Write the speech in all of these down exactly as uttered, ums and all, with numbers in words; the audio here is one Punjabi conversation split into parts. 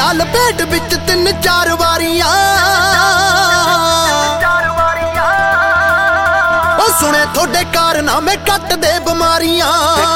ਗਿਆ ਲਪੇਟ ਵਿੱਚ ਤਿੰਨ ਚਾਰ ਵਾਰੀਆਂ ਉਹ ਸੁਣੇ ਤੁਹਾਡੇ ਕਾਰਨਾਮੇ ਕੱਟ ਦੇ ਬਿਮਾਰੀਆਂ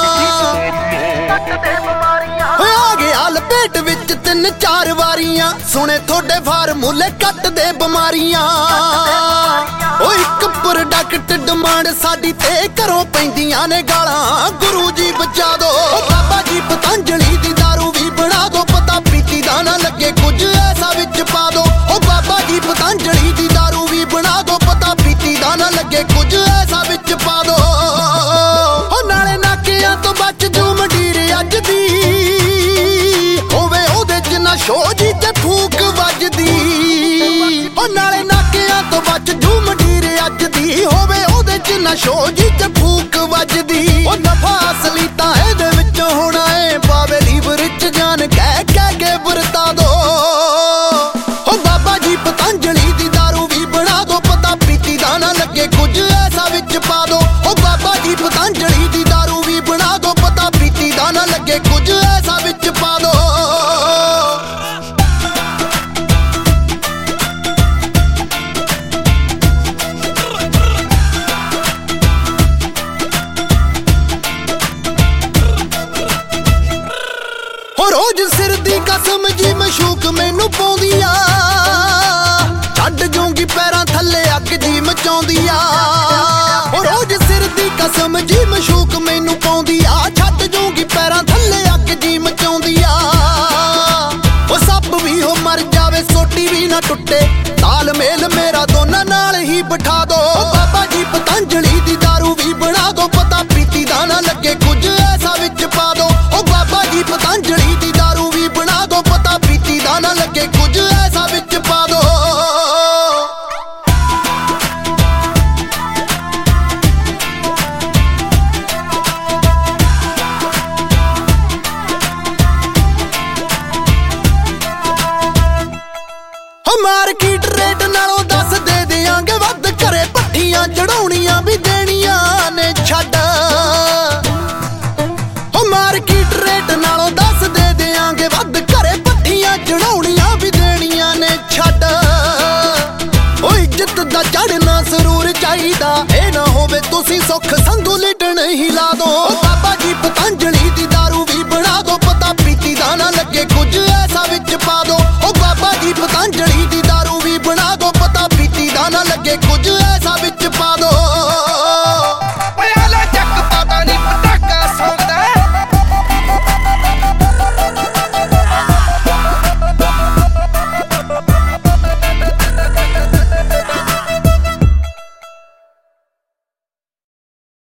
ਆ ਗਿਆ ਲਪੇਟ ਵਿੱਚ ਤਿੰਨ ਚਾਰ ਵਾਰੀਆਂ ਸੁਣੇ ਤੁਹਾਡੇ ਫਾਰਮੂਲੇ ਕੱਟ ਦੇ ਬਿਮਾਰੀਆਂ ਉਹ ਇੱਕ ਪ੍ਰੋਡਕਟ ਡਿਮਾਂਡ ਸਾਡੀ ਤੇ ਘਰੋਂ ਪੈਂਦੀਆਂ ਨੇ ਗਾਲਾਂ ਗੁਰੂ ਜੀ ਬਚਾ ਦੋ ਬਾਬਾ ਜੀ ਪਤੰਜਲੀ ਦੀ ਦਾਰੂ ਵੀ ਬਣਾ ਦੋ ਪਤਾ ਪੀਤੀ ਦਾ ਨਾ ਲੱਗੇ ਕੁਝ ਐਸਾ ਵਿੱਚ ਪਾ ਦੋ ਉਹ ਬਾਬਾ ਜੀ ਪਤੰਜਲੀ ਦੀ ਦਾਰੂ ਵੀ ਬਣਾ ਦੋ ਪਤਾ ਪੀਤੀ ਦਾ ਨਾ ਲੱਗੇ ਕੁਝ ਐਸਾ ਵਿੱਚ ਪਾ ਦੋ ਉਹ ਨਾਲੇ ਨਾਕਿਆਂ ਤੋਂ ਬਚ ਜੂ ਮੰਡੀਰ ਅੱਜ ਦੀ ਹੋਵੇ ਉਹਦੇ ਚ ਨਾ ਸ਼ੋ ਜੀ ਤੇ ਫੂਕ ਵੱਜਦੀ ਉਹ ਨਾਲੇ ਨਾਕਿਆਂ ਤੋਂ ਬਚ ਜੂ ਮੰਡੀਰ ਅੱਜ ਦੀ ਹੋਵੇ ਉਹਦੇ ਚ ਨਾ ਸ਼ੋ ਜੀ ਤੇ ਫੂਕ ਵੱਜਦੀ ਉਹ ਨਫਾ ਅਸਲੀ ਤਾਂ ਇਹਦੇ ਵਿੱਚ ਹੋਣਾ ਏ ਪਾਵੇ ਲੀਵਰ ਚ ਜਾਨ ਕਹਿ ਕਹਿ ਕੇ ਵਰਤਾ ਦੋ ਉਹ ਬਾਬਾ ਜੀ ਪਤੰਜਲੀ ਦੀ ਦਾਰੂ ਵੀ ਬਣਾ ਦੋ ਪਤਾ ਪੀਤੀ ਦਾ ਨਾ ਲੱਗੇ ਕੁਝ ਐਸਾ ਵਿੱਚ ਪਾ ਦੋ ਉਹ ਬਾਬਾ ਜੀ ਪਤੰਜਲੀ ਦੀ ਦਾਰੂ ਵੀ ਬਣਾ ਦੋ ਪਤਾ ਪੀਤੀ ਦਾ ਨਾ ਲੱਗੇ ਕੁਝ ਐਸਾ ਵਿੱਚ ਪਾ ਦੋ ਰੋਜ਼ ਸਿਰ ਦੀ ਕਸਮ ਜੀ ਮਸ਼ੂਕ ਮੈਨੂੰ ਪਾਉਂਦੀ ਆ ਛੱਡ ਜੂੰਗੀ ਪੈਰਾਂ ਥੱਲੇ ਅੱਗ ਜੀ ਮਚਾਉਂਦੀ ਆ ਰੋਜ਼ ਸਿਰ ਦੀ ਕਸਮ ਜੀ ਮਸ਼ੂਕ ਮੈਨੂੰ ਪਾਉਂਦੀ ਆ ਛੱਡ ਜੂੰਗੀ ਪੈਰਾਂ ਥੱਲੇ ਅੱਗ ਜੀ ਮਚਾਉਂਦੀ ਆ ਉਹ ਸੱਪ ਵੀ ਹੋ ਮਰ ਜਾਵੇ ਸੋਟੀ ਵੀ ਨਾ ਟੁੱਟੇ ਤਾਲਮੇਲ ਮੇਰਾ ਦੋਨਾਂ ਨਾਲ ਹੀ ਬਿਠਾ ਦੋ ਬਾਬਾ ਜੀ ਪਤੰਜਲੀ ਦੀ ਦਾਰੂ ਵੀ ਬਣਾ ਦੋ ਪਤਾ ਪੀਤੀ ਦਾ ਨਾ ਲੱਗੇ ਕੁਝ ਐਸਾ ਵਿੱਚ ਪਾ ਦੋ ਉਹ ਬਾਬਾ ਜੀ ਪਤੰਜਲੀ ਦੀ ਦਾਰੂ ਵੀ ਬਣਾ ਦੋ ਪਤਾ ਪੀਤੀ ਦਾ ਨਾ ਲੱਗੇ ਕੁਝ ਐਸਾ ਵਿੱਚ ਪਾ ਦੋ ਮਾਰਕੀਟ ਰੇਟ ਨਾਲੋਂ ਦੱਸ ਦੇ ਦਿਆਂਗੇ ਵੱਧ ਘਰੇ ਭੱਠੀਆਂ ਚੜਾਉਣੀਆਂ ਵੀ ਦੇਣੀਆਂ ਨੇ ਛੱਡ ਉਹ ਮਾਰਕੀਟ ਰੇਟ ਨਾਲੋਂ ਦੱਸ ਦੇ ਦਿਆਂਗੇ ਵੱਧ ਘਰੇ ਭੱਠੀਆਂ ਚੜਾਉਣੀਆਂ ਵੀ ਦੇਣੀਆਂ ਨੇ ਛੱਡ ਉਹ ਇੱਜ਼ਤ ਦਾ ਚੜਨਾ ਜ਼ਰੂਰ ਚਾਹੀਦਾ ਇਹ ਨਾ ਹੋਵੇ ਤੁਸੀਂ ਸੁੱਖ ਸੰਧੂ ਲਿਟਣ ਹੀ ਲਾ ਦੋ ਬਾਬਾ ਜੀ ਪਤੰਜਲੀ ਦੀ ਦਾਰੂ ਵੀ ਬਣਾ ਦੋ ਪਤਾ ਪੀਤੀ ਦਾ ਨਾ ਲੱਗੇ ਕੁਝ ਐਸਾ ਵਿੱਚ ਪਾ ਦੋ ਉਹ ਬਾਬਾ ਜੀ ਪਤੰਜਲੀ